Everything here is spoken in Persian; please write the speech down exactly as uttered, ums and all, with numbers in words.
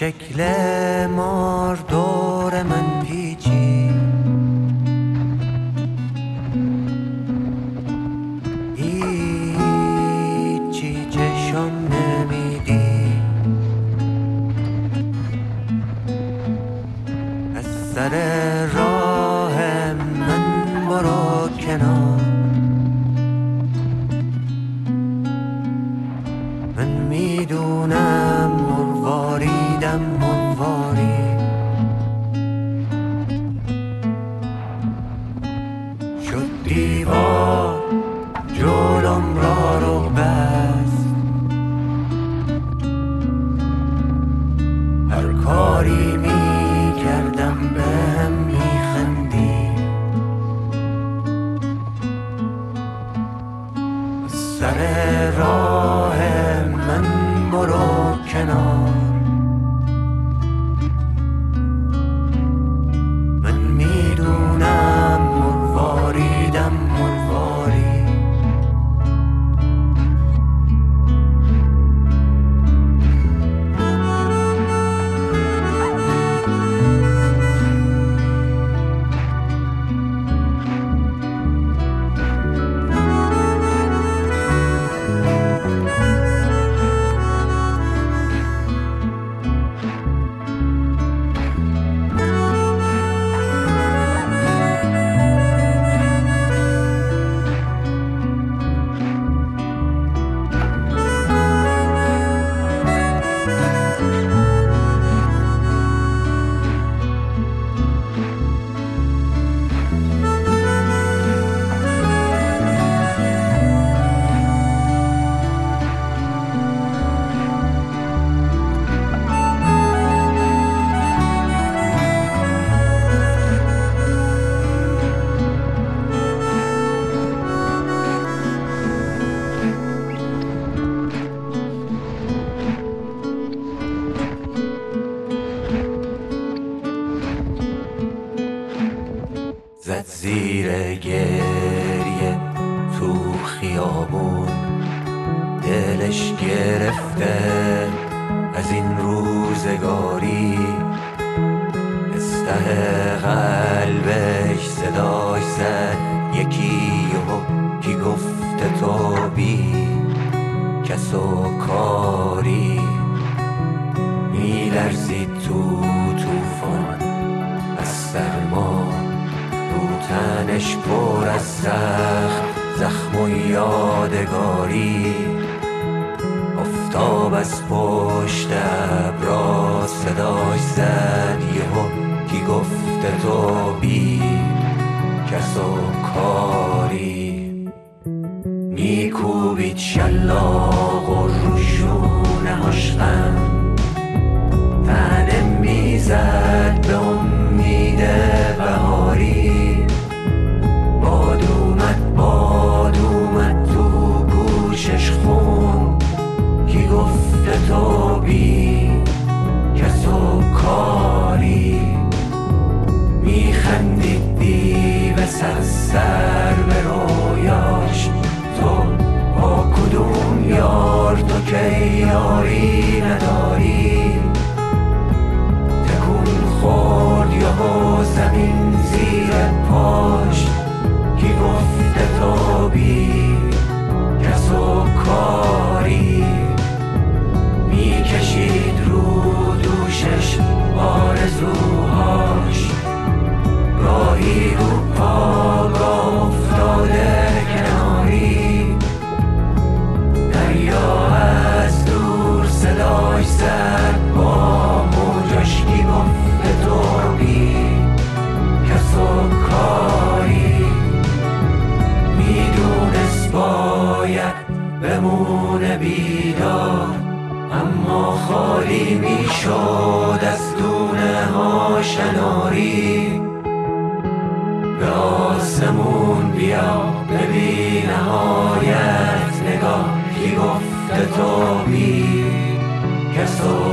شکل مار دور من پیچی، هیچی چشم نمیدی، از سر راه من برو کنار. من میدونم مرواریدم مرواری، شد دیوار جلوم را رو بست، هر کاری میکردم بهم میخندی، سر راه من برو کنار. من میدونم مرواریدم مرواری، زد زیر گریه تو خیابون، دلش گرفته از این روزگاری، استه قلبش صداش زد یکی و کی گفته تو بی کس و کاری، میلرزید تو توفان از سرما، رو تنش پر از زخم زخم و یادگاری، آفتاب از پشت ابرا صداش زد یهو کی گفته تو بی کس و کاری، میکوبید شلاق و روشونه هاش غم، تنه میزد به امید بهاری، باد اومد باد اومد تو گوشش خون، کی گفته تو بی کس و کاری، میخندید دیوس از سر به رویاش، تو با کدوم یار تو که یاری نداری، خورد یهو زمین زیر پاش، کی گفته تو بی کس و کاری، میکشید رو دوشش آرزوهاش، گاهی رو پا گاه افتاده کناری، دریا از دور صداش زد با موجش، کی گفته تو بی کس و کاری، میدونست باید بمونه بیدار، اما خالی میشد از دونه ها شناری، به آسمون بیا ببین نهایت نگاه، کی گفته تو بی کس و